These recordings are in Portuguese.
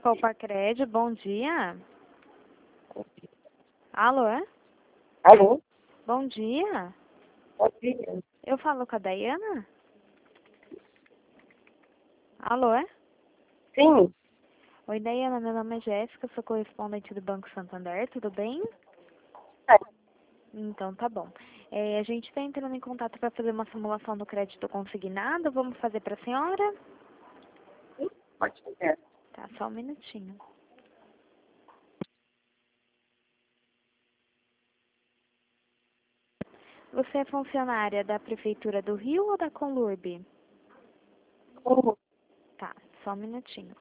Copacred, bom dia. Alô, é? Alô? Bom dia. Bom dia. Eu falo com a Daiana? Alô, é? Sim. Oi, Daiana, meu nome é Jéssica, sou correspondente do Banco Santander, tudo bem? É. Então, tá bom. A gente está entrando em contato para fazer uma simulação do crédito consignado, vamos fazer para a senhora? Pode fazer. Tá, só um minutinho. Você é funcionária da Prefeitura do Rio ou da Conlurb? Como? Tá, só um minutinho.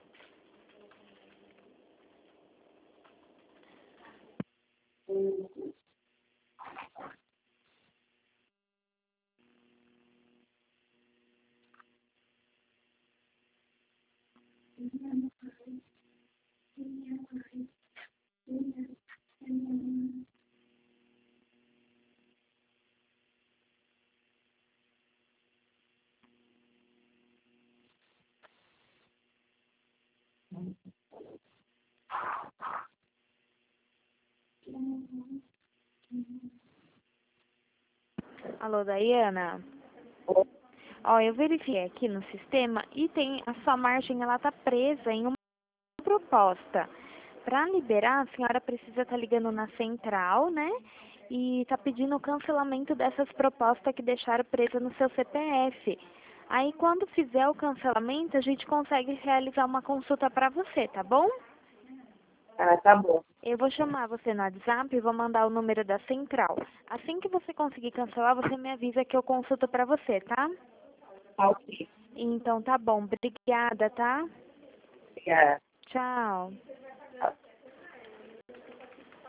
Alô, Daiana? Ó, eu verifiquei aqui no sistema e tem a sua margem, ela tá presa em uma proposta. Para liberar, a senhora precisa estar ligando na central, né? E tá pedindo o cancelamento dessas propostas que deixaram presa no seu CPF. Aí, quando fizer o cancelamento, a gente consegue realizar uma consulta para você, tá bom? Ah, tá bom. Eu vou chamar você no WhatsApp e vou mandar o número da central. Assim que você conseguir cancelar, você me avisa que eu consulto para você, tá? Tá ok. Então tá bom. Obrigada, tá? Obrigada. Tchau.